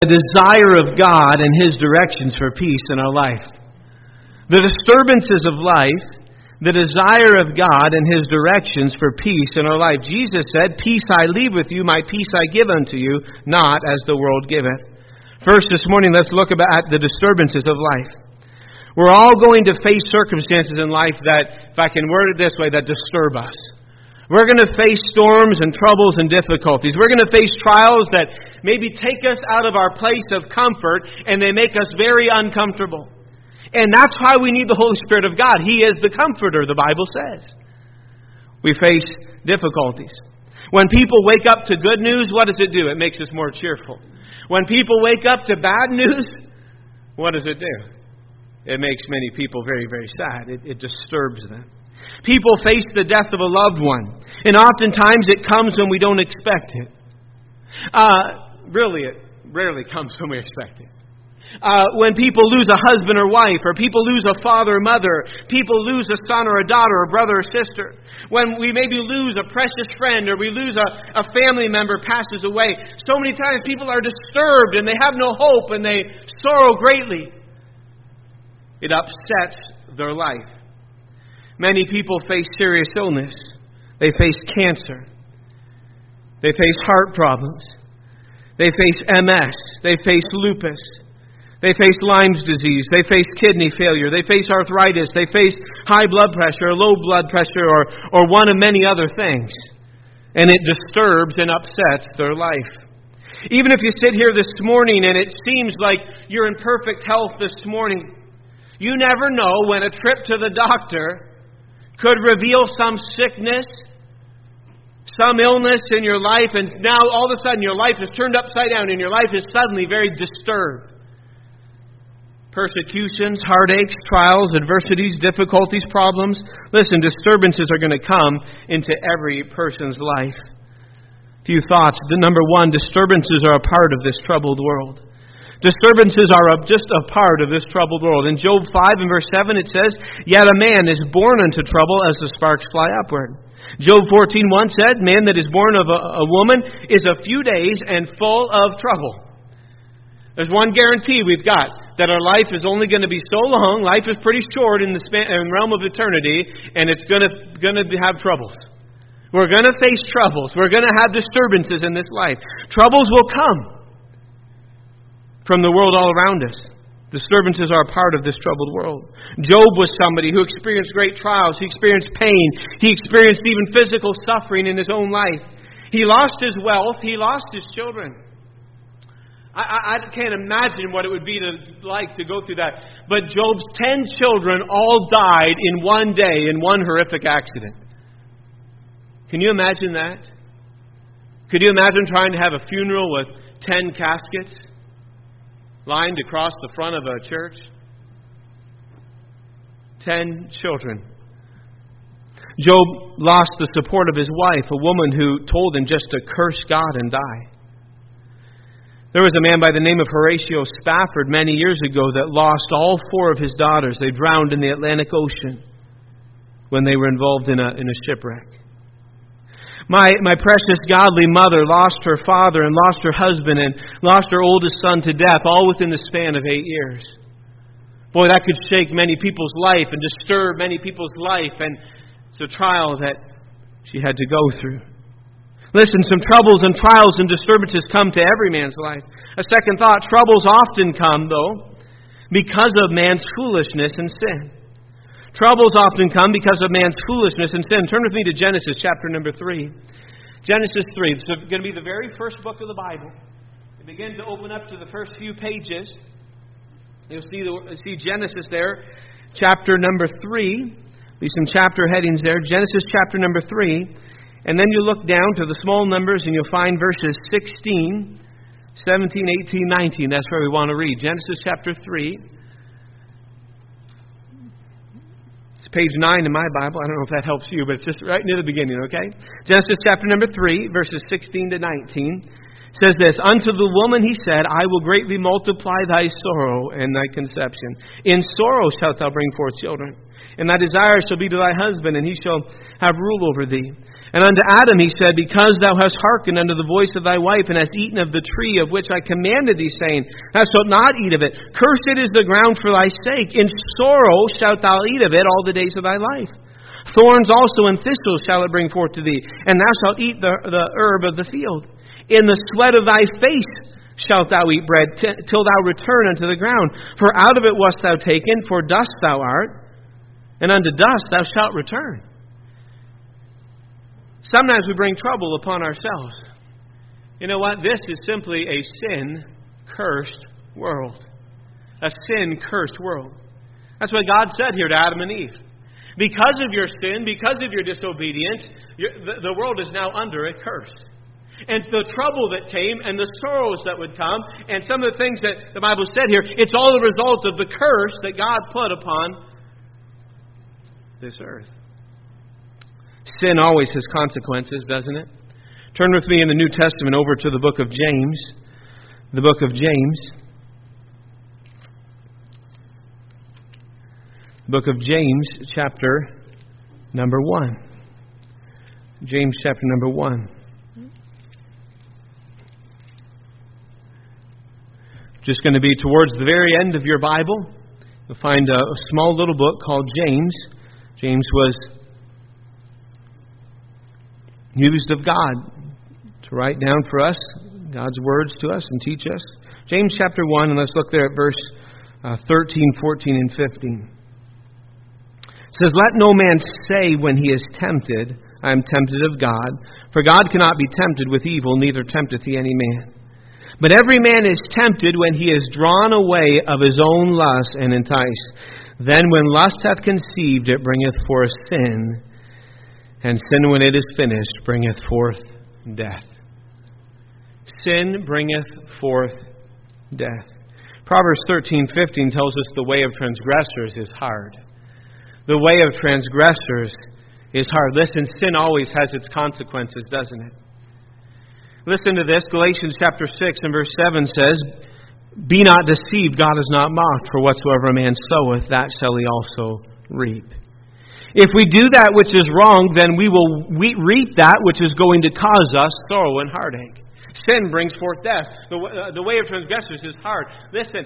the desire of God and His directions for peace in our life. The disturbances of life, the desire of God and His directions for peace in our life. Jesus said, "Peace I leave with you, my peace I give unto you, not as the world giveth." First, this morning, let's look at the disturbances of life. We're all going to face circumstances in life that, if I can word it this way, that disturb us. We're going to face storms and troubles and difficulties. We're going to face trials that maybe take us out of our place of comfort and they make us very uncomfortable. And that's why we need the Holy Spirit of God. He is the comforter, the Bible says. We face difficulties. When people wake up to good news, what does it do? It makes us more cheerful. When people wake up to bad news, what does it do? It makes many people very, very sad. It disturbs them. People face the death of a loved one. And oftentimes it comes when we don't expect it. Really, it rarely comes when we expect it. When people lose a husband or wife, or people lose a father or mother, people lose a son or a daughter, a brother or sister. When we maybe lose a precious friend, or we lose a family member passes away. So many times people are disturbed and they have no hope and they sorrow greatly. It upsets their life. Many people face serious illness. They face cancer. They face heart problems. They face MS. They face lupus. They face Lyme's disease. They face kidney failure. They face arthritis. They face high blood pressure, or low blood pressure, or one of many other things. And it disturbs and upsets their life. Even if you sit here this morning and it seems like you're in perfect health this morning, you never know when a trip to the doctor could reveal some sickness, some illness in your life, and now all of a sudden your life is turned upside down and your life is suddenly very disturbed. Persecutions, heartaches, trials, adversities, difficulties, problems. Listen, disturbances are going to come into every person's life. A few thoughts. Number one, disturbances are a part of this troubled world. Disturbances are just a part of this troubled world. In Job 5 and verse 7 it says, "Yet a man is born unto trouble as the sparks fly upward." Job 14:1 said, "Man that is born of a woman is a few days and full of trouble." There's one guarantee we've got, that our life is only going to be so long. Life is pretty short in the realm of eternity, and it's going to have troubles. We're going to face troubles. We're going to have disturbances in this life. Troubles will come from the world all around us. Disturbances are a part of this troubled world. Job was somebody who experienced great trials. He experienced pain. He experienced even physical suffering in his own life. He lost his wealth. He lost his children. I can't imagine what it would be like to go through that. But Job's 10 children all died in one day in one horrific accident. Can you imagine that? Could you imagine trying to have a funeral with 10 caskets lined across the front of a church? 10 children. Job lost the support of his wife, a woman who told him just to curse God and die. There was a man by the name of Horatio Spafford many years ago that lost all 4 of his daughters. They drowned in the Atlantic Ocean when they were involved in a shipwreck. My precious godly mother lost her father and lost her husband and lost her oldest son to death, all within the span of 8 years. Boy, that could shake many people's life and disturb many people's life, and it's a trial that she had to go through. Listen, some troubles and trials and disturbances come to every man's life. A second thought, troubles often come, though, because of man's foolishness and sin. Troubles often come because of man's foolishness and sin. Turn with me to Genesis chapter number 3. Genesis 3. This is going to be the very first book of the Bible. You begin to open up to the first few pages. You'll see Genesis there, chapter number 3. There's some chapter headings there. Genesis chapter number 3. And then you look down to the small numbers and you'll find verses 16, 17, 18, 19. That's where we want to read. Genesis chapter 3. It's page 9 in my Bible. I don't know if that helps you, but it's just right near the beginning, okay? Genesis chapter number 3, verses 16 to 19. Says this, "Unto the woman he said, I will greatly multiply thy sorrow and thy conception. In sorrow shalt thou bring forth children. And thy desire shall be to thy husband, and he shall have rule over thee. And unto Adam he said, Because thou hast hearkened unto the voice of thy wife, and hast eaten of the tree of which I commanded thee, saying, Thou shalt not eat of it. Cursed is the ground for thy sake. In sorrow shalt thou eat of it all the days of thy life. Thorns also and thistles shall it bring forth to thee, and thou shalt eat the herb of the field. In the sweat of thy face shalt thou eat bread, till thou return unto the ground. For out of it wast thou taken, for dust thou art, and unto dust thou shalt return. Sometimes we bring trouble upon ourselves. You know what? This is simply a sin-cursed world. A sin-cursed world. That's what God said here to Adam and Eve. Because of your sin, because of your disobedience, the world is now under a curse. And the trouble that came and the sorrows that would come and some of the things that the Bible said here, it's all the result of the curse that God put upon this earth. Sin always has consequences, doesn't it? Turn with me in the New Testament over to the book of James. The book of James. Book of James, chapter number 1. James, chapter number 1. Just going to be towards the very end of your Bible. You'll find a small little book called James. James was used of God to write down for us God's words to us and teach us. James chapter 1, and let's look there at verse 13, 14, and 15. It says, Let no man say when he is tempted, I am tempted of God. For God cannot be tempted with evil, neither tempteth he any man. But every man is tempted when he is drawn away of his own lust and enticed. Then when lust hath conceived, it bringeth forth sin. And sin, when it is finished, bringeth forth death. Sin bringeth forth death. Proverbs 13:15 tells us the way of transgressors is hard. The way of transgressors is hard. Listen, sin always has its consequences, doesn't it? Listen to this. Galatians chapter 6 and verse 7 says, Be not deceived, God is not mocked, for whatsoever a man soweth, that shall he also reap. If we do that which is wrong, then we will reap that which is going to cause us sorrow and heartache. Sin brings forth death. The way of transgressors is hard. Listen,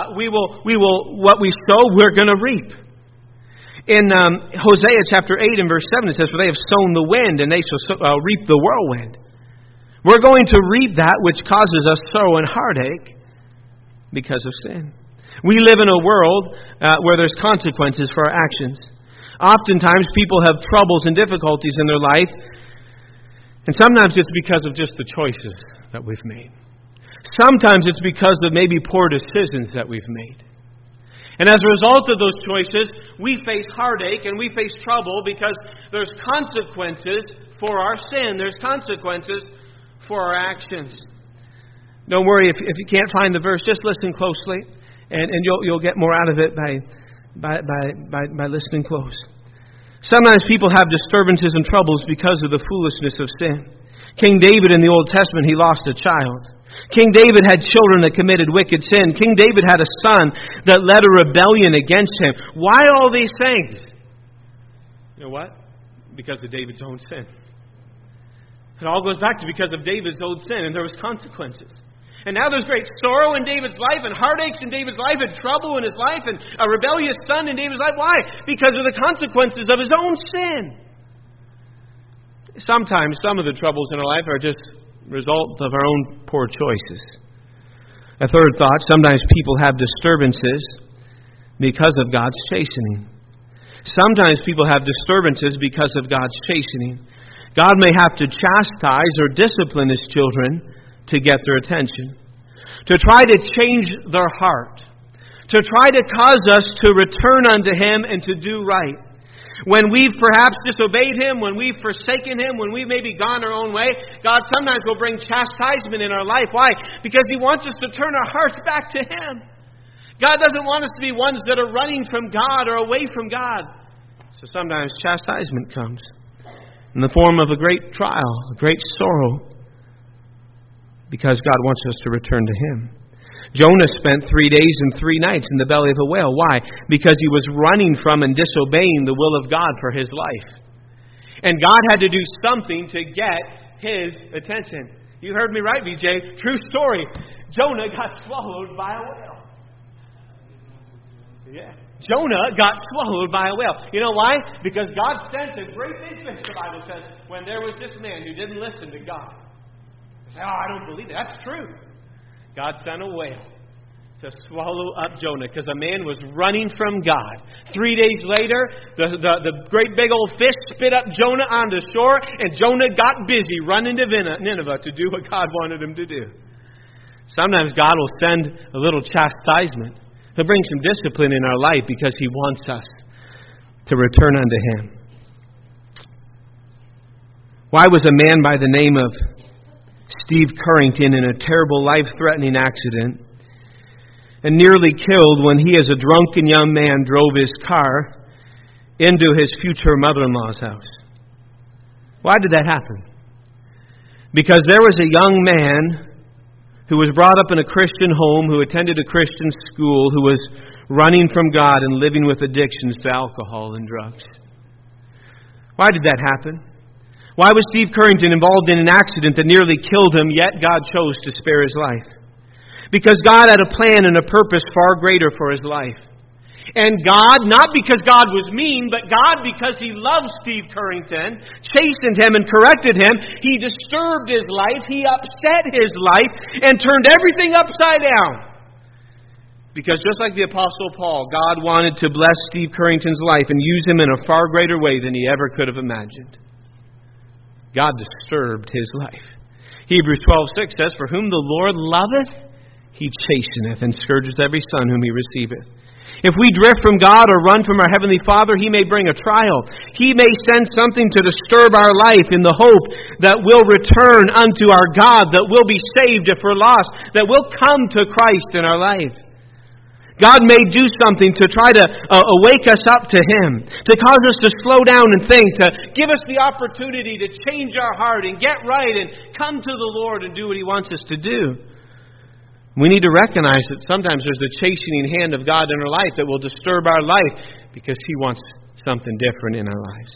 what we sow, we're going to reap. In Hosea chapter 8 and verse 7, it says, For they have sown the wind, and they shall reap the whirlwind. We're going to reap that which causes us sorrow and heartache because of sin. We live in a world where there's consequences for our actions. Oftentimes people have troubles and difficulties in their life, and sometimes it's because of just the choices that we've made. Sometimes it's because of maybe poor decisions that we've made. And as a result of those choices, we face heartache and we face trouble because there's consequences for our sin. There's consequences for our actions. Don't worry if you can't find the verse. Just listen closely, and you'll get more out of it by listening close. Sometimes people have disturbances and troubles because of the foolishness of sin. King David in the Old Testament, he lost a child. King David had children that committed wicked sin. King David had a son that led a rebellion against him. Why all these things? You know what? Because of David's own sin. It all goes back to because of David's own sin, and there was consequences. And now there's great sorrow in David's life, and heartaches in David's life, and trouble in his life, and a rebellious son in David's life. Why? Because of the consequences of his own sin. Sometimes some of the troubles in our life are just result of our own poor choices. A third thought, sometimes people have disturbances because of God's chastening. Sometimes people have disturbances because of God's chastening. God may have to chastise or discipline His children to get their attention, to try to change their heart, to try to cause us to return unto Him and to do right. When we've perhaps disobeyed Him, when we've forsaken Him, when we've maybe gone our own way, God sometimes will bring chastisement in our life. Why? Because He wants us to turn our hearts back to Him. God doesn't want us to be ones that are running from God or away from God. So sometimes chastisement comes in the form of a great trial, a great sorrow, because God wants us to return to Him. Jonah spent 3 days and 3 nights in the belly of a whale. Why? Because he was running from and disobeying the will of God for his life. And God had to do something to get his attention. You heard me right, VJ. True story. Jonah got swallowed by a whale. Yeah. Jonah got swallowed by a whale. You know why? Because God sent a great big fish, the Bible says, when there was this man who didn't listen to God. You say, I don't believe it. That's true. God sent a whale to swallow up Jonah because a man was running from God. 3 days later, the great big old fish spit up Jonah onto shore, and Jonah got busy running to Nineveh to do what God wanted him to do. Sometimes God will send a little chastisement. He'll bring some discipline in our life because He wants us to return unto Him. Why was a man by the name of Steve Currington in a terrible life-threatening accident and nearly killed when he as a drunken young man drove his car into his future mother-in-law's house? Why did that happen? Because there was a young man who was brought up in a Christian home, who attended a Christian school, who was running from God and living with addictions to alcohol and drugs. Why did that happen? Why was Steve Currington involved in an accident that nearly killed him, yet God chose to spare his life? Because God had a plan and a purpose far greater for his life. And God, not because God was mean, but God, because He loved Steve Currington, chastened him and corrected him. He disturbed his life, He upset his life, and turned everything upside down. Because just like the Apostle Paul, God wanted to bless Steve Currington's life and use him in a far greater way than he ever could have imagined. God disturbed his life. Hebrews 12:6 says, For whom the Lord loveth, He chasteneth, and scourgeth every son whom He receiveth. If we drift from God or run from our Heavenly Father, He may bring a trial. He may send something to disturb our life in the hope that we'll return unto our God, that we'll be saved if we're lost, that we'll come to Christ in our life. God may do something to try to wake us up to Him, to cause us to slow down and think, to give us the opportunity to change our heart and get right and come to the Lord and do what He wants us to do. We need to recognize that sometimes there's a chastening hand of God in our life that will disturb our life because He wants something different in our lives.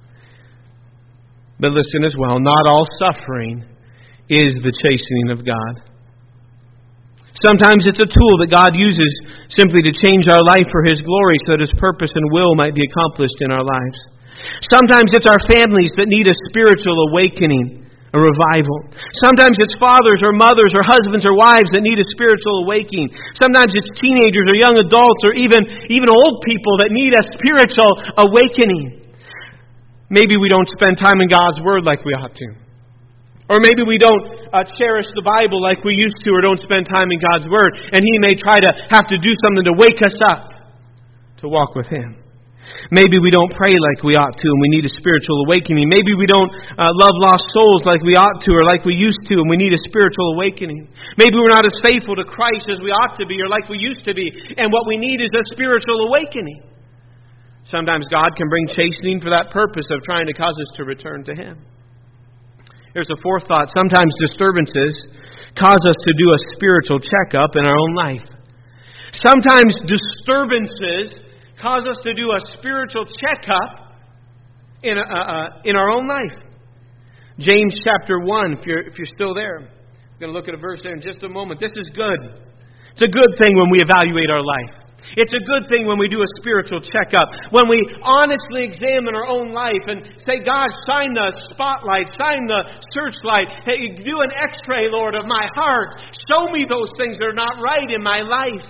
But listen as well, not all suffering is the chastening of God. Sometimes it's a tool that God uses simply to change our life for His glory so that His purpose and will might be accomplished in our lives. Sometimes it's our families that need a spiritual awakening, a revival. Sometimes it's fathers or mothers or husbands or wives that need a spiritual awakening. Sometimes it's teenagers or young adults or even old people that need a spiritual awakening. Maybe we don't spend time in God's Word like we ought to. Or maybe we don't cherish the Bible like we used to, or don't spend time in God's Word. And He may try to have to do something to wake us up to walk with Him. Maybe we don't pray like we ought to and we need a spiritual awakening. Maybe we don't love lost souls like we ought to or like we used to and we need a spiritual awakening. Maybe we're not as faithful to Christ as we ought to be or like we used to be, and what we need is a spiritual awakening. Sometimes God can bring chastening for that purpose of trying to cause us to return to Him. Here's a fourth thought. Sometimes disturbances cause us to do a spiritual checkup in our own life. Sometimes disturbances cause us to do a spiritual checkup in our own life. James chapter 1, if you're still there. I'm going to look at a verse there in just a moment. This is good. It's a good thing when we evaluate our life. It's a good thing when we do a spiritual checkup. When we honestly examine our own life and say, God, shine the spotlight, shine the searchlight. Hey, do an x-ray, Lord, of my heart. Show me those things that are not right in my life.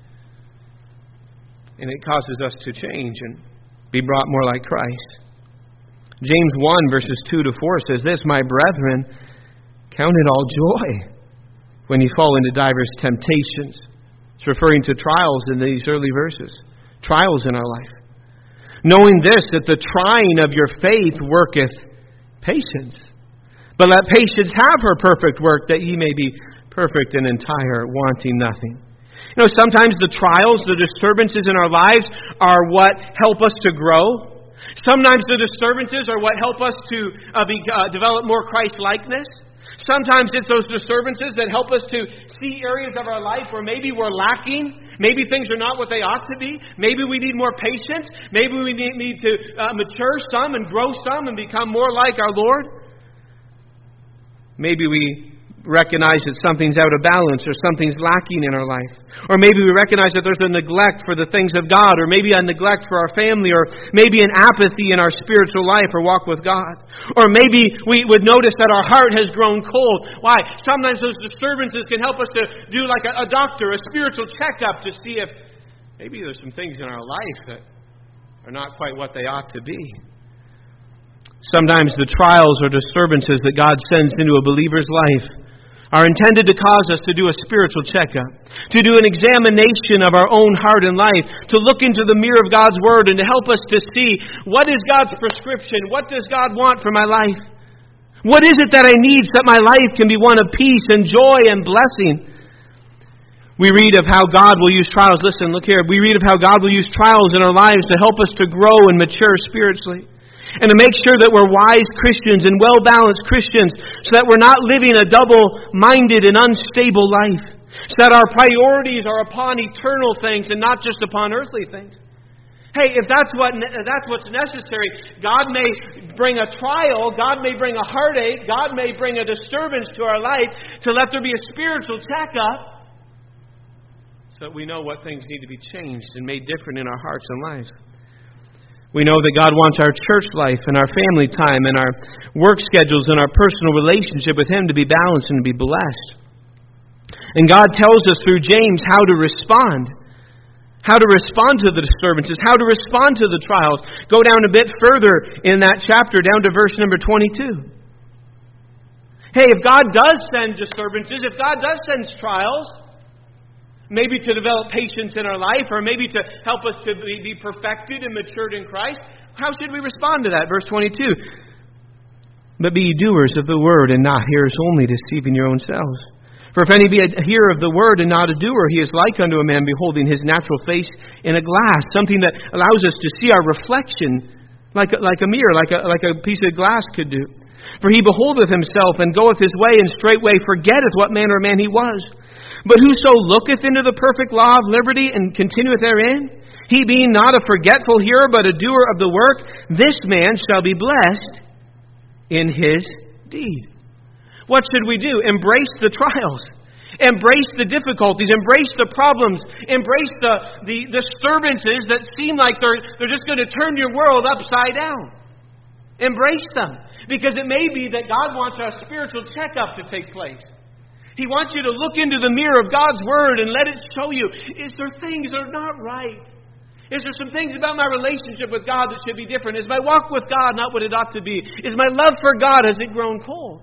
And it causes us to change and be brought more like Christ. James 1 verses 2 to 4 says this, My brethren, count it all joy when you fall into diverse temptations. It's referring to trials in these early verses. Trials in our life. Knowing this, that the trying of your faith worketh patience. But let patience have her perfect work, that ye may be perfect and entire, wanting nothing. You know, sometimes the trials, the disturbances in our lives are what help us to grow. Sometimes the disturbances are what help us to develop more Christ-likeness. Sometimes it's those disturbances that help us to see areas of our life where maybe we're lacking. Maybe things are not what they ought to be. Maybe we need more patience. Maybe we need to mature some and grow some and become more like our Lord. Maybe we recognize that something's out of balance or something's lacking in our life. Or maybe we recognize that there's a neglect for the things of God, or maybe a neglect for our family, or maybe an apathy in our spiritual life or walk with God. Or maybe we would notice that our heart has grown cold. Why? Sometimes those disturbances can help us to do like a doctor, a spiritual checkup to see if maybe there's some things in our life that are not quite what they ought to be. Sometimes the trials or disturbances that God sends into a believer's life are intended to cause us to do a spiritual checkup, to do an examination of our own heart and life, to look into the mirror of God's Word and to help us to see what is God's prescription, what does God want for my life? What is it that I need so that my life can be one of peace and joy and blessing? We read of how God will use trials. Listen, look here. We read of how God will use trials in our lives to help us to grow and mature spiritually, and to make sure that we're wise Christians and well-balanced Christians, so that we're not living a double-minded and unstable life, so that our priorities are upon eternal things and not just upon earthly things. Hey, if that's what's necessary, God may bring a trial, God may bring a heartache, God may bring a disturbance to our life to let there be a spiritual checkup, so that we know what things need to be changed and made different in our hearts and lives. We know that God wants our church life and our family time and our work schedules and our personal relationship with Him to be balanced and to be blessed. And God tells us through James how to respond to the disturbances, how to respond to the trials. Go down a bit further in that chapter, down to verse number 22. Hey, if God does send disturbances, if God does send trials, maybe to develop patience in our life, or maybe to help us to be perfected and matured in Christ, how should we respond to that? Verse 22. But be ye doers of the word, and not hearers only, deceiving your own selves. For if any be a hearer of the word and not a doer, he is like unto a man beholding his natural face in a glass, something that allows us to see our reflection like a mirror, like a piece of glass could do. For he beholdeth himself, and goeth his way, and straightway forgetteth what manner of man he was. But whoso looketh into the perfect law of liberty and continueth therein, he being not a forgetful hearer, but a doer of the work, this man shall be blessed in his deed. What should we do? Embrace the trials. Embrace the difficulties. Embrace the problems. Embrace the disturbances that seem like they're just going to turn your world upside down. Embrace them. Because it may be that God wants our spiritual checkup to take place. He wants you to look into the mirror of God's Word and let it show you, is there things that are not right? Is there some things about my relationship with God that should be different? Is my walk with God not what it ought to be? Is my love for God, has it grown cold?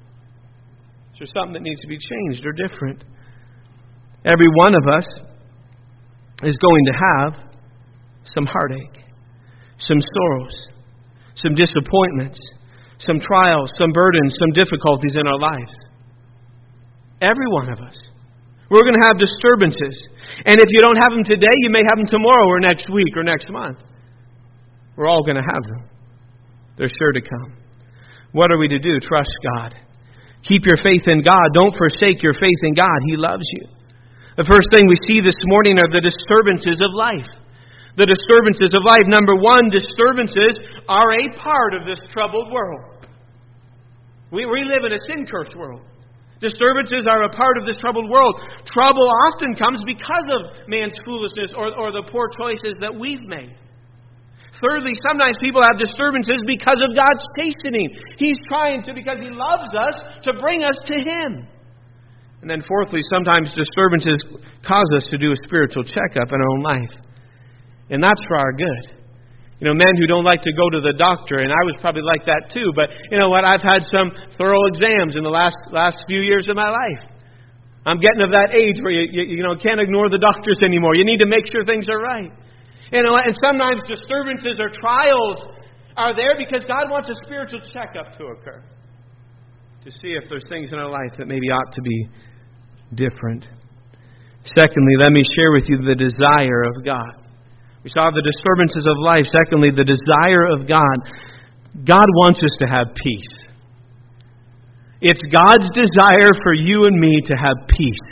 Is there something that needs to be changed or different? Every one of us is going to have some heartache, some sorrows, some disappointments, some trials, some burdens, some difficulties in our lives. Every one of us. We're going to have disturbances. And if you don't have them today, you may have them tomorrow or next week or next month. We're all going to have them. They're sure to come. What are we to do? Trust God. Keep your faith in God. Don't forsake your faith in God. He loves you. The first thing we see this morning are the disturbances of life. The disturbances of life. Number one, disturbances are a part of this troubled world. We live in a sin-cursed world. Disturbances are a part of this troubled world. Trouble often comes because of man's foolishness or the poor choices that we've made. Thirdly, sometimes people have disturbances because of God's chastening. He's trying to, because He loves us, to bring us to Him. And then fourthly, sometimes disturbances cause us to do a spiritual checkup in our own life. And that's for our good. You know, men who don't like to go to the doctor, and I was probably like that too, but you know what? I've had some thorough exams in the last few years of my life. I'm getting of that age where you can't ignore the doctors anymore. You need to make sure things are right. You know, and sometimes disturbances or trials are there because God wants a spiritual checkup to occur, to see if there's things in our life that maybe ought to be different. Secondly, let me share with you the desire of God. We saw the disturbances of life. Secondly, the desire of God. God wants us to have peace. It's God's desire for you and me to have peace.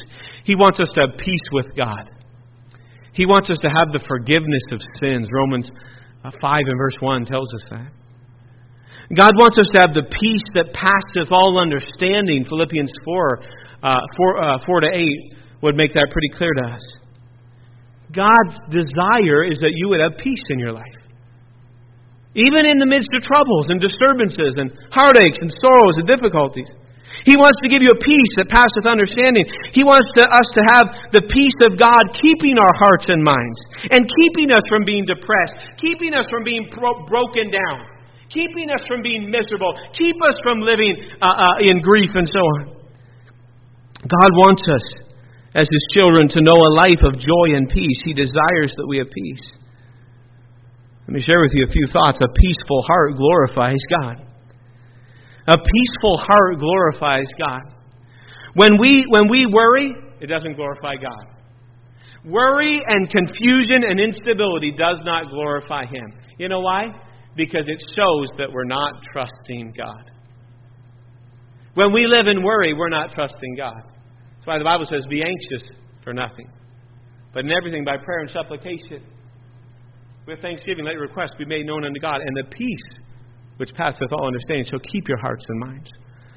He wants us to have peace with God. He wants us to have the forgiveness of sins. Romans 5 and verse 1 tells us that. God wants us to have the peace that passeth all understanding. Philippians 4 to 8 would make that pretty clear to us. God's desire is that you would have peace in your life. Even in the midst of troubles and disturbances and heartaches and sorrows and difficulties. He wants to give you a peace that passeth understanding. He wants us to have the peace of God keeping our hearts and minds. And keeping us from being depressed. Keeping us from being broken down. Keeping us from being miserable. Keep us from living in grief and so on. God wants us, as His children, to know a life of joy and peace. He desires that we have peace. Let me share with you a few thoughts. A peaceful heart glorifies God. A peaceful heart glorifies God. When we worry, it doesn't glorify God. Worry and confusion and instability does not glorify Him. You know why? Because it shows that we're not trusting God. When we live in worry, we're not trusting God. That's why the Bible says, be anxious for nothing, but in everything by prayer and supplication. With thanksgiving, let your requests be made known unto God, and the peace which passeth all understanding shall keep your hearts and minds.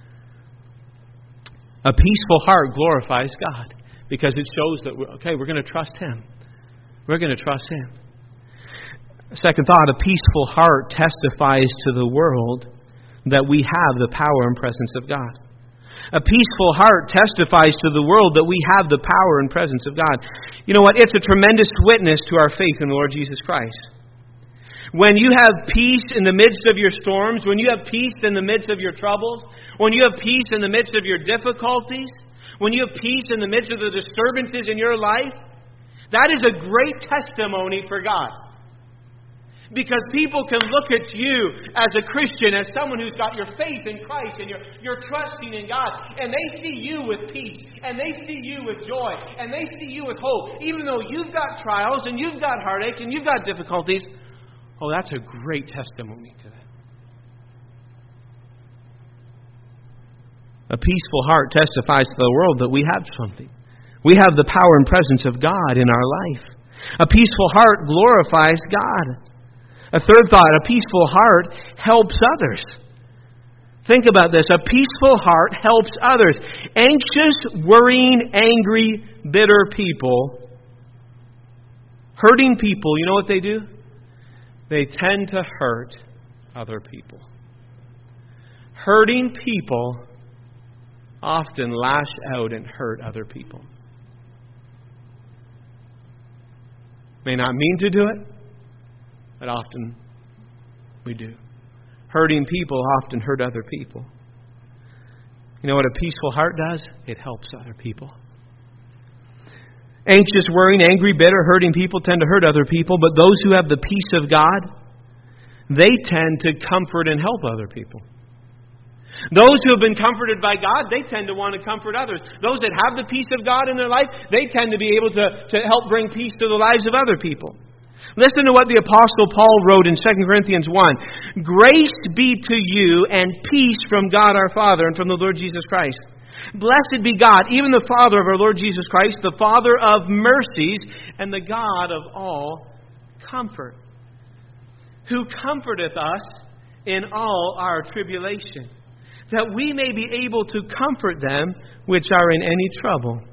A peaceful heart glorifies God because it shows that, we're going to trust Him. We're going to trust Him. Second thought, a peaceful heart testifies to the world that we have the power and presence of God. A peaceful heart testifies to the world that we have the power and presence of God. You know what? It's a tremendous witness to our faith in the Lord Jesus Christ. When you have peace in the midst of your storms, when you have peace in the midst of your troubles, when you have peace in the midst of your difficulties, when you have peace in the midst of the disturbances in your life, that is a great testimony for God. Because people can look at you as a Christian, as someone who's got your faith in Christ and you're trusting in God, and they see you with peace, and they see you with joy, and they see you with hope. Even though you've got trials and you've got heartaches and you've got difficulties, that's a great testimony to that. A peaceful heart testifies to the world that we have something. We have the power and presence of God in our life. A peaceful heart glorifies God. A third thought, a peaceful heart helps others. Think about this. A peaceful heart helps others. Anxious, worrying, angry, bitter people, hurting people, you know what they do? They tend to hurt other people. Hurting people often lash out and hurt other people. May not mean to do it, but often we do. Hurting people often hurt other people. You know what a peaceful heart does? It helps other people. Anxious, worrying, angry, bitter, hurting people tend to hurt other people, but those who have the peace of God, they tend to comfort and help other people. Those who have been comforted by God, they tend to want to comfort others. Those that have the peace of God in their life, they tend to be able to help bring peace to the lives of other people. Listen to what the Apostle Paul wrote in 2 Corinthians 1. Grace be to you and peace from God our Father and from the Lord Jesus Christ. Blessed be God, even the Father of our Lord Jesus Christ, the Father of mercies and the God of all comfort, who comforteth us in all our tribulation, that we may be able to comfort them which are in any trouble,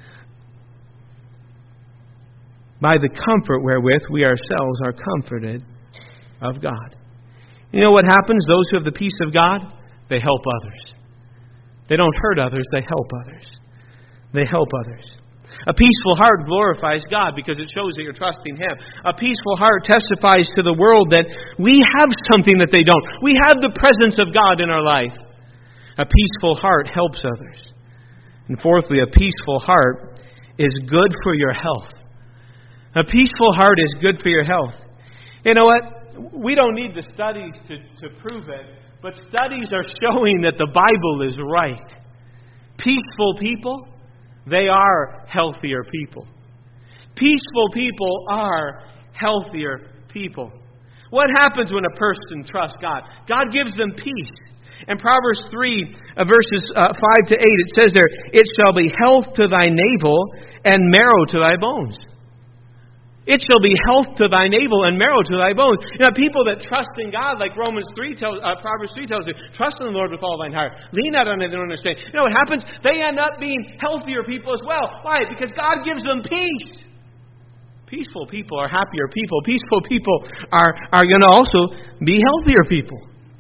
by the comfort wherewith we ourselves are comforted of God. You know what happens? Those who have the peace of God, they help others. They don't hurt others, they help others. They help others. A peaceful heart glorifies God because it shows that you're trusting Him. A peaceful heart testifies to the world that we have something that they don't. We have the presence of God in our life. A peaceful heart helps others. And fourthly, a peaceful heart is good for your health. A peaceful heart is good for your health. You know what? We don't need the studies to prove it, but studies are showing that the Bible is right. Peaceful people, they are healthier people. Peaceful people are healthier people. What happens when a person trusts God? God gives them peace. In Proverbs 3, verses 5 to 8, it says there, "It shall be health to thy navel and marrow to thy bones." It shall be health to thy navel and marrow to thy bones. You know, people that trust in God, like Proverbs 3 tells you, trust in the Lord with all thine heart. Lean not on thine own understanding. You know what happens? They end up being healthier people as well. Why? Because God gives them peace. Peaceful people are happier people. Peaceful people are going to also be healthier people.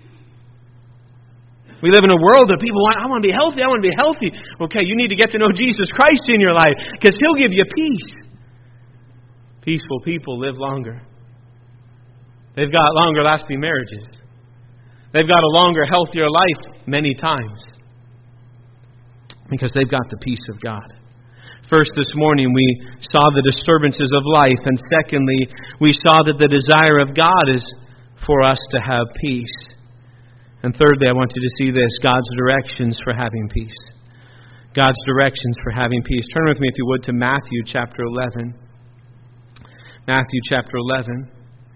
We live in a world that people want, I want to be healthy, I want to be healthy. Okay, you need to get to know Jesus Christ in your life, because He'll give you peace. Peaceful people live longer. They've got longer lasting marriages. They've got a longer, healthier life many times, because they've got the peace of God. First, this morning we saw the disturbances of life, and secondly, we saw that the desire of God is for us to have peace. And thirdly, I want you to see this, God's directions for having peace. God's directions for having peace. Turn with me, if you would, to Matthew chapter 11. Matthew chapter 11.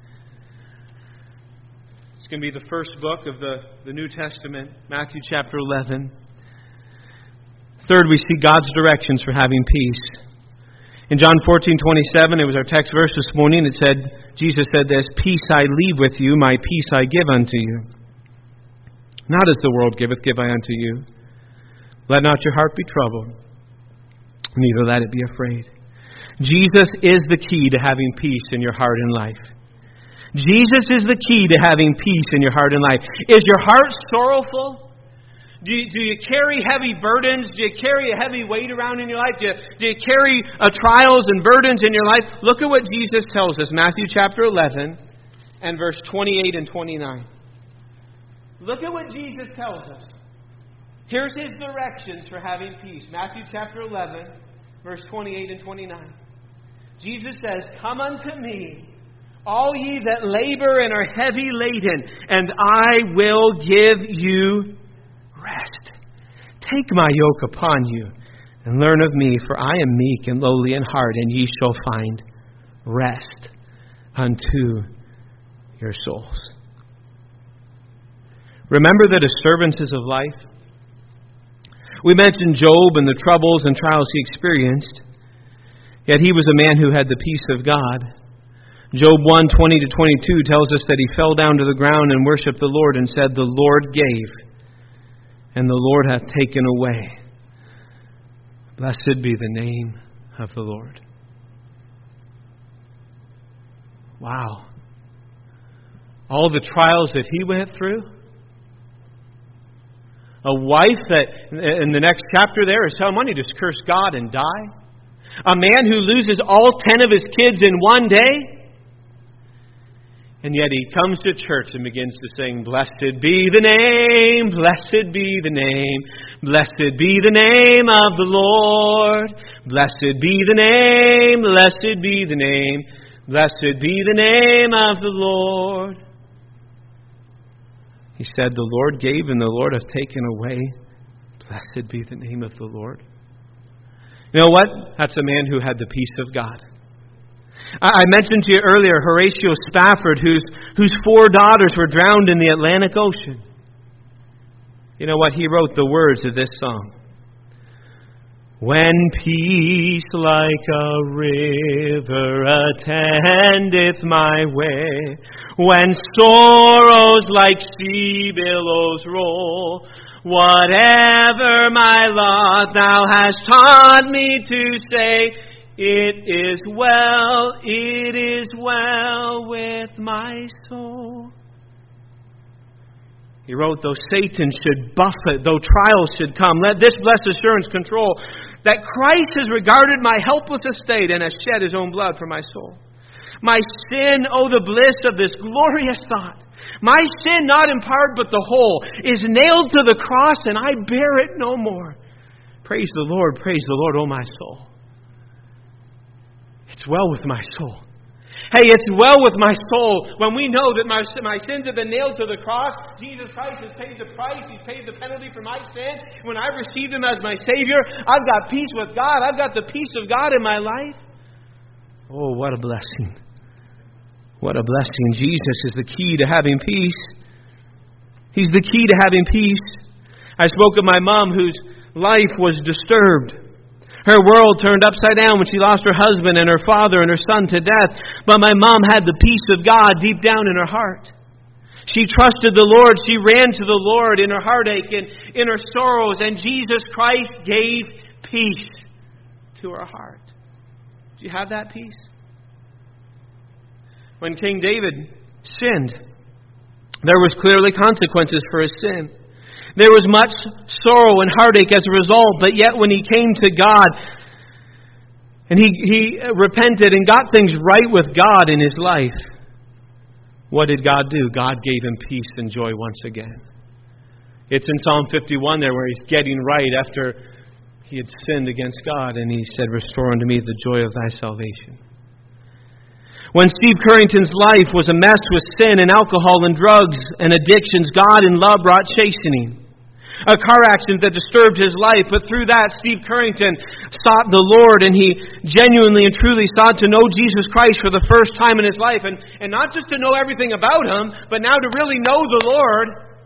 It's going to be the first book of the New Testament, Matthew chapter 11. Third, we see God's directions for having peace. In John 14:27, it was our text verse this morning. It said, Jesus said this, "Peace I leave with you, my peace I give unto you. Not as the world giveth, give I unto you. Let not your heart be troubled, neither let it be afraid." Jesus is the key to having peace in your heart and life. Jesus is the key to having peace in your heart and life. Is your heart sorrowful? Do you carry heavy burdens? Do you carry a heavy weight around in your life? Do you carry trials and burdens in your life? Look at what Jesus tells us. Matthew chapter 11 and verse 28 and 29. Look at what Jesus tells us. Here's His directions for having peace. Matthew chapter 11, verse 28 and 29. Jesus says, "Come unto me, all ye that labor and are heavy laden, and I will give you rest. Take my yoke upon you, and learn of me, for I am meek and lowly in heart, and ye shall find rest unto your souls." Remember the disturbances of life? We mentioned Job and the troubles and trials he experienced, yet he was a man who had the peace of God. Job 1:20-22 tells us that he fell down to the ground and worshipped the Lord and said, "The Lord gave, and the Lord hath taken away. Blessed be the name of the Lord." Wow. All the trials that he went through. A wife that, in the next chapter there, is telling him, "You just curse God and die." A man who loses all 10 of his kids in one day. And yet he comes to church and begins to sing, "Blessed be the name, blessed be the name, blessed be the name of the Lord. Blessed be the name, blessed be the name, blessed be the name of the Lord." He said, "The Lord gave and the Lord hath taken away. Blessed be the name of the Lord." You know what? That's a man who had the peace of God. I mentioned to you earlier Horatio Spafford, whose 4 daughters were drowned in the Atlantic Ocean. You know what? He wrote the words of this song. "When peace like a river attendeth my way, when sorrows like sea billows roll, whatever my lot thou hast taught me to say, it is well with my soul." He wrote, "Though Satan should buffet, though trials should come, let this blessed assurance control, that Christ has regarded my helpless estate and has shed His own blood for my soul. My sin, oh the bliss of this glorious thought, my sin not in part but the whole, is nailed to the cross and I bear it no more. Praise the Lord, oh my soul." It's well with my soul. Hey, it's well with my soul when we know that my sins have been nailed to the cross. Jesus Christ has paid the price. He's paid the penalty for my sin. When I've received Him as my Savior, I've got peace with God. I've got the peace of God in my life. Oh, what a blessing. What a blessing. Jesus is the key to having peace. He's the key to having peace. I spoke of my mom whose life was disturbed. Her world turned upside down when she lost her husband and her father and her son to death. But my mom had the peace of God deep down in her heart. She trusted the Lord. She ran to the Lord in her heartache and in her sorrows. And Jesus Christ gave peace to her heart. Do you have that peace? When King David sinned, there was clearly consequences for his sin. There was much sorrow and heartache as a result, but yet when he came to God and he repented and got things right with God in his life, what did God do? God gave him peace and joy once again. It's in Psalm 51 there where he's getting right after he had sinned against God, and he said, "Restore unto me the joy of thy salvation." When Steve Currington's life was a mess with sin and alcohol and drugs and addictions, God in love brought chastening. A car accident that disturbed his life, but through that, Steve Currington sought the Lord, and he genuinely and truly sought to know Jesus Christ for the first time in his life. And not just to know everything about Him, but now to really know the Lord.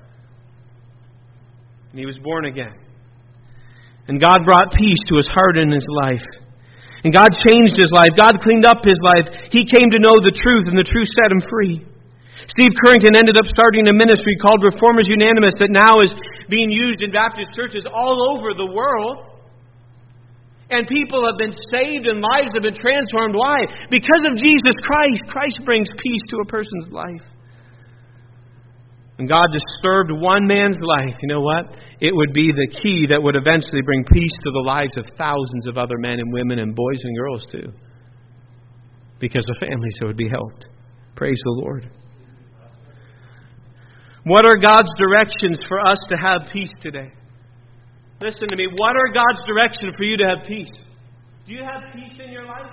And he was born again. And God brought peace to his heart and his life. And God changed his life. God cleaned up his life. He came to know the truth, and the truth set him free. Steve Currington ended up starting a ministry called Reformers Unanimous that now is being used in Baptist churches all over the world. And people have been saved and lives have been transformed. Why? Because of Jesus Christ. Christ brings peace to a person's life. When God disturbed one man's life, you know what? It would be the key that would eventually bring peace to the lives of thousands of other men and women and boys and girls too. Because the families would be helped. Praise the Lord. What are God's directions for us to have peace today? Listen to me. What are God's directions for you to have peace? Do you have peace in your life?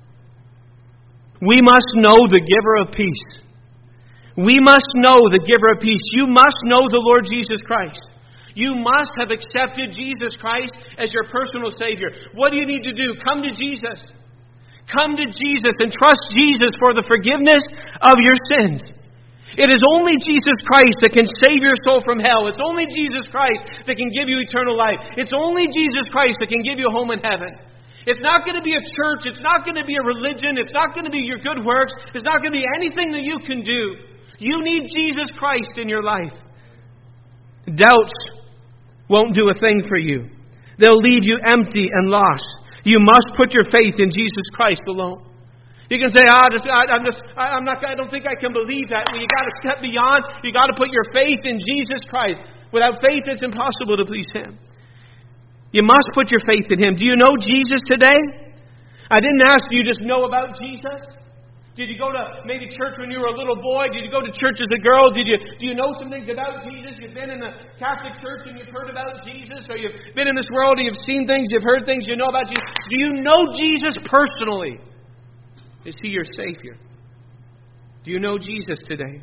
We must know the giver of peace. We must know the giver of peace. You must know the Lord Jesus Christ. You must have accepted Jesus Christ as your personal Savior. What do you need to do? Come to Jesus. Come to Jesus and trust Jesus for the forgiveness of your sins. It is only Jesus Christ that can save your soul from hell. It's only Jesus Christ that can give you eternal life. It's only Jesus Christ that can give you a home in heaven. It's not going to be a church. It's not going to be a religion. It's not going to be your good works. It's not going to be anything that you can do. You need Jesus Christ in your life. Doubts won't do a thing for you. They'll leave you empty and lost. You must put your faith in Jesus Christ alone. You can say, I don't think I can believe that. Well, you got to step beyond. You got to put your faith in Jesus Christ. Without faith, it's impossible to please Him. You must put your faith in Him. Do you know Jesus today? I didn't ask you just know about Jesus. Did you go to maybe church when you were a little boy? Did you go to church as a girl? Do you know some things about Jesus? You've been in the Catholic Church and you've heard about Jesus? Or you've been in this world and you've seen things, you've heard things, you know about Jesus? Do you know Jesus personally? Is He your Savior? Do you know Jesus today?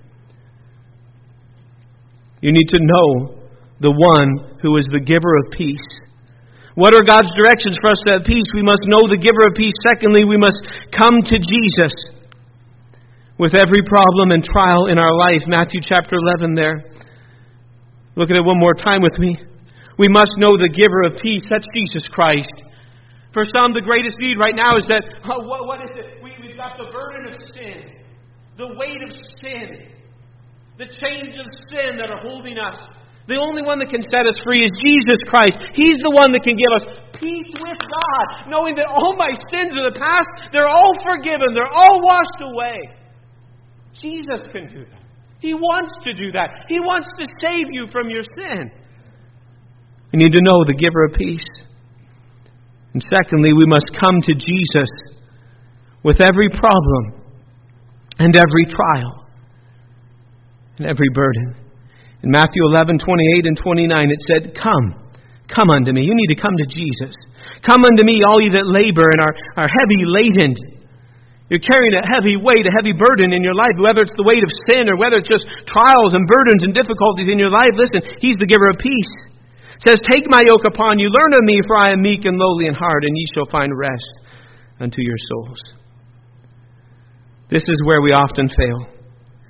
You need to know the one who is the giver of peace. What are God's directions for us to have peace? We must know the giver of peace. Secondly, we must come to Jesus with every problem and trial in our life. Matthew chapter 11 there. Look at it one more time with me. We must know the giver of peace. That's Jesus Christ. For some, the greatest need right now is that, what is it? We've got the burden of sin, the weight of sin, the chains of sin that are holding us. The only one that can set us free is Jesus Christ. He's the one that can give us peace with God, knowing that all my sins of the past, they're all forgiven, they're all washed away. Jesus can do that. He wants to do that. He wants to save you from your sin. We need to know the giver of peace. And secondly, we must come to Jesus with every problem and every trial and every burden. In Matthew 11:28 and 29, it said, Come unto me. You need to come to Jesus. Come unto me, all ye that labor and are heavy laden. You're carrying a heavy weight, a heavy burden in your life, whether it's the weight of sin or whether it's just trials and burdens and difficulties in your life. Listen, He's the giver of peace. It says, Take my yoke upon you, learn of me, for I am meek and lowly in heart, and ye shall find rest unto your souls. This is where we often fail.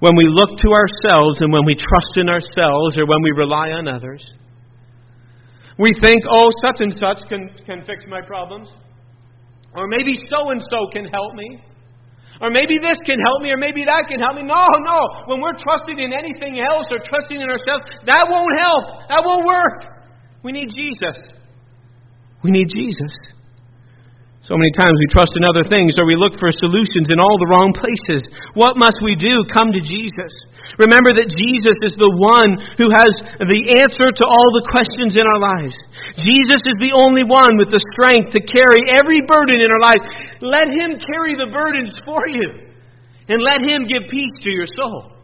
when we look to ourselves and when we trust in ourselves or when we rely on others. We think, oh, such and such can fix my problems. Or maybe so-and-so can help me. Or maybe this can help me, or maybe that can help me. No. When we're trusting in anything else or trusting in ourselves, that won't help. That won't work. We need Jesus. We need Jesus. So many times we trust in other things, or we look for solutions in all the wrong places. What must we do? Come to Jesus. Remember that Jesus is the one who has the answer to all the questions in our lives. Jesus is the only one with the strength to carry every burden in our lives. Let Him carry the burdens for you. And let Him give peace to your soul.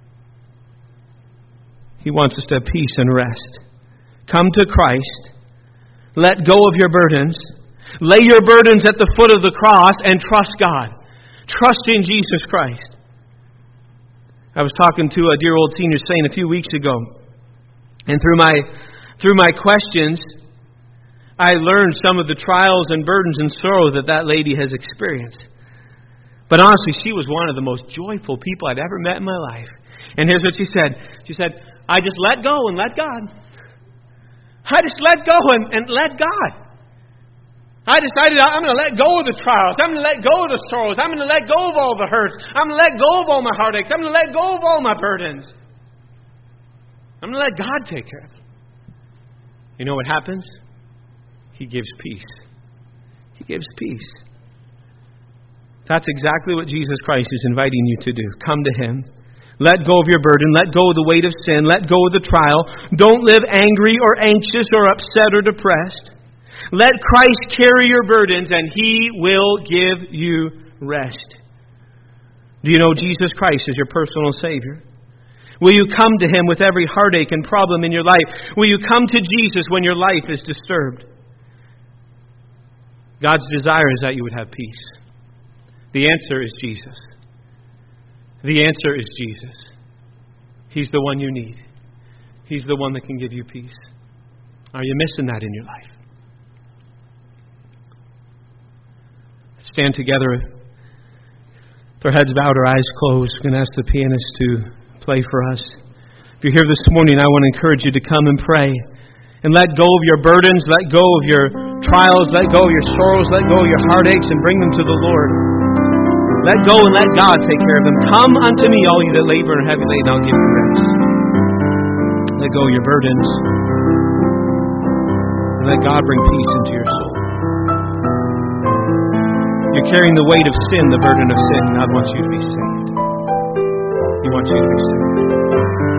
He wants us to have peace and rest. Come to Christ. Let go of your burdens. Lay your burdens at the foot of the cross and trust God. Trust in Jesus Christ. I was talking to a dear old senior saint a few weeks ago. And through my questions, I learned some of the trials and burdens and sorrow that lady has experienced. But honestly, she was one of the most joyful people I'd ever met in my life. And here's what she said. She said, I just let go and let God. I just let go and let God. I decided I'm going to let go of the trials. I'm going to let go of the sorrows. I'm going to let go of all the hurts. I'm going to let go of all my heartaches. I'm going to let go of all my burdens. I'm going to let God take care of it. You know what happens? He gives peace. He gives peace. That's exactly what Jesus Christ is inviting you to do. Come to Him. Let go of your burden. Let go of the weight of sin. Let go of the trial. Don't live angry or anxious or upset or depressed. Let Christ carry your burdens and He will give you rest. Do you know Jesus Christ is your personal Savior? Will you come to Him with every heartache and problem in your life? Will you come to Jesus when your life is disturbed? God's desire is that you would have peace. The answer is Jesus. The answer is Jesus. He's the one you need. He's the one that can give you peace. Are you missing that in your life? Stand together with our heads bowed, our eyes closed. I'm going to ask the pianist to play for us. If you're here this morning, I want to encourage you to come and pray. And let go of your burdens, let go of your trials, let go of your sorrows, let go of your heartaches, and bring them to the Lord. Let go and let God take care of them. Come unto me, all you that labor and are heavy laden, I'll give you rest. Let go of your burdens. And let God bring peace into your soul. You're carrying the weight of sin, the burden of sin. God wants you to be saved. He wants you to be saved.